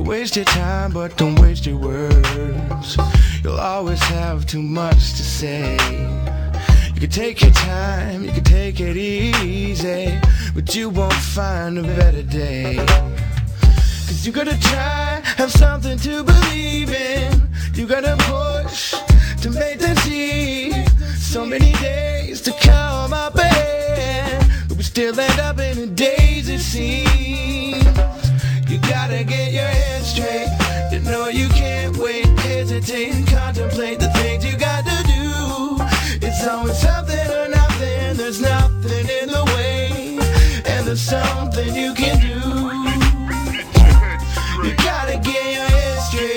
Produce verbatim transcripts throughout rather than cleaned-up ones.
can waste your time, but don't waste your words. You'll always have too much to say. You can take your time, you can take it easy, but you won't find a better day. Cause you gotta try, have something to believe in. You gotta push to make things easy. So many days to come up ahead, but we still end up in a daze it seems. You gotta get your head straight. You know you can't wait, hesitate and contemplate the things you got to do. It's always something or nothing, there's nothing in the way, and there's something you can do. You gotta get your head straight.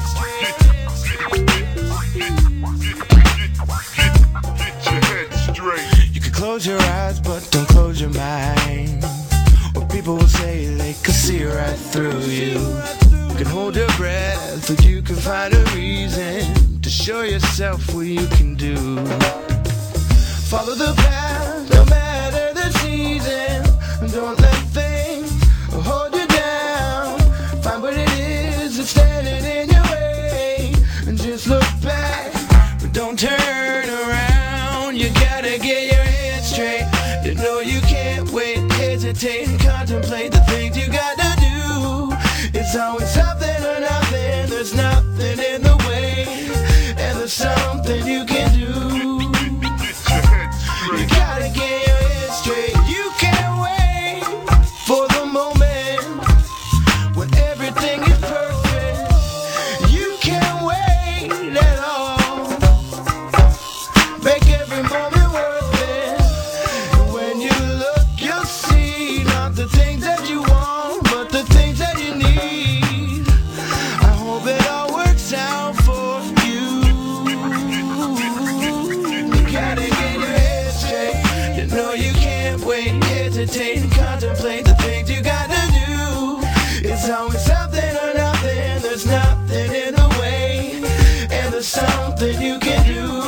You can close your eyes, but don't close your mind. What people will say, they can see right through you. You can hold your breath, but you can find a reason to show yourself what you can do. Follow the path, no matter the season. Don't let things hold you down. Find what it is that's standing in your way, and just look back, but don't turn around. You gotta get your head straight. You know you can't wait, hesitate and contemplate the things you gotta do. It's always something or nothing, there's nothing in the way, and there's something you can do. You gotta get your head straight. You can't wait for the moment when everything is perfect. You can't wait at all. Make every moment worth it. And when you look, you'll see not the things that you want, but the things that you need. I hope it all works out for you. You gotta get your head straight. You know you can't wait, hesitate and contemplate the things you gotta do. It's always something or nothing, there's nothing in the way, and there's something you can do.